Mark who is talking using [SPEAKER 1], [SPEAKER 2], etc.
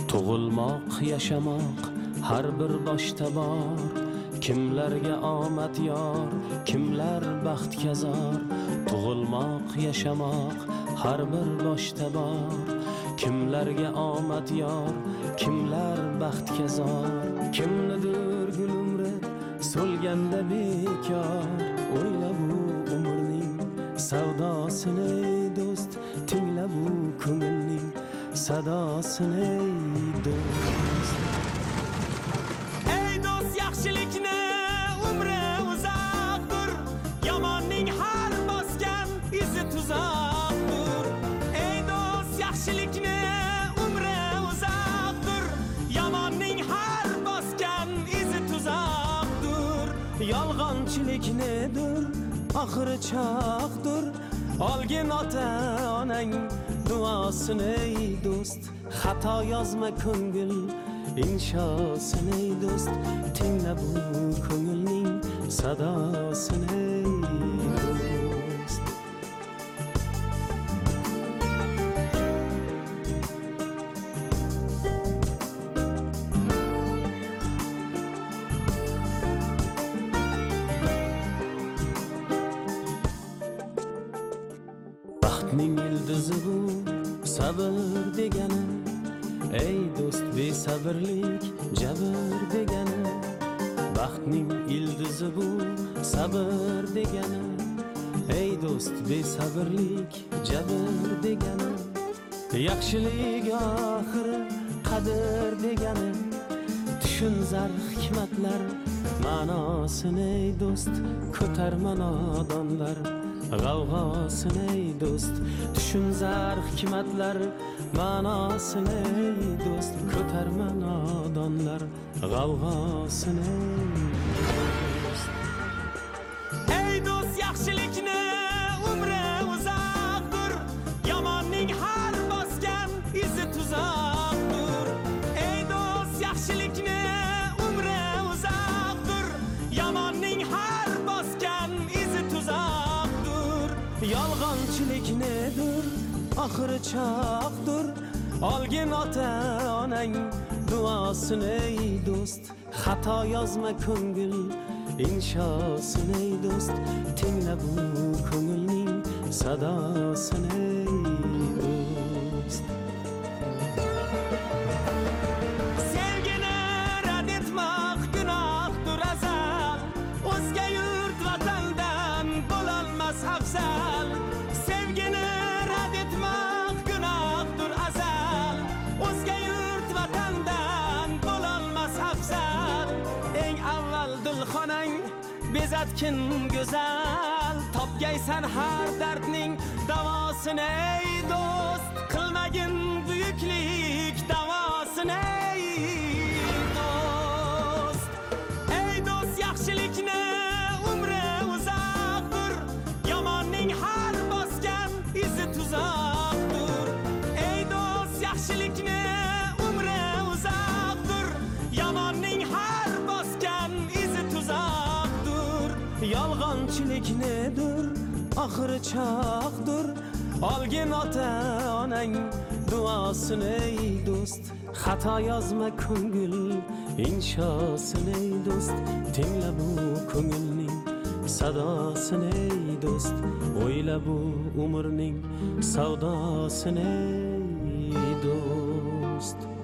[SPEAKER 1] Tug'ilmoq, yashamoq har bir boshda bor. Kimlarga omad yor, kimlar baxtga zor. Tug'ilmoq, yashamoq har bir boshda bor. Kimlarga omad yor, kimlar baxtga zor. Kimnidir gul umri so'lganda bekor. O'yla bu umrning savdosini ey do'st, tingla bu ko'ngilning sadosini ey do'st.
[SPEAKER 2] Ey do'st, yaxshilikni umri uzoqdir, yomonning har bosgan izi tuzoqdir. Ey do'st, yaxshilikni umri uzoqdir, yomonning har bosgan izi tuzoqdir.
[SPEAKER 1] Yolg'onchilik nedir, oxiri choqdir. Olgin ota-onang duosini ey do'st, xato yozma ko'ngil inshosini ey do'st, tingla bu ko'ngilning sadosini ey do'st. Baxtning ildizi bu sabr degani, ey do'st besabrlik jabr degani. Baxtning ildizi bu sabr degani, ey do'st besabrlik jabr degani. Yaxshilik oxiri qadr degani, tushun zar hikmatlar ma'nosini ey do'st, ko'tarma nodonlar g'avg'osini ey do'st. Tushun zar hikmatlar ma'nosini ey do'st, ko'tarma nodonlar g'avg'osini ey do'st.
[SPEAKER 2] Ey do'st, yaxshilikni umri uzoqdir, yomonning har bosgan izi tuzoqdir. Ey do'st, yaxshilikni umri uzoqdir, yomonning har bosgan izi tuzoqdir.
[SPEAKER 1] Yolg'onchilik nedir, oxiri choqdir. Olgin ota-onang duosini ey do'st, xato yozma ko'ngil inshosini ey do'st, tingla bu ko'ngilning sadosini ey do'st.
[SPEAKER 2] Sevgini rad etmoq gunohdir azal, o'zga yurt vatandan bo'lolmas afzal. Sevgini rad etmoq gunohdir azal, o'zga yurt vatandan bo'lolmas afzal. Eng avval dilxonang bezatkin go'zal, topgaysan har dardning davosini ey do'st, qilmagin buyuklik davosini ey do'st. Ey do'st, yaxshilikni umri uzoqdir, yomonning har bosgan izi tuzoqdir. Ey do'st, yaxshilikni umri uzoqdir, yomonning har bosgan izi tuzoqdir.
[SPEAKER 1] Yolg'onchilik nedir, oxiri choqdir. Olgin ota-onang duosini ey do'st, xato yozma ko'ngil inshosini ey do'st, tingla bu ko'ngilning sadosini ey do'st, o'yla bu umrning savdosini ey do'st.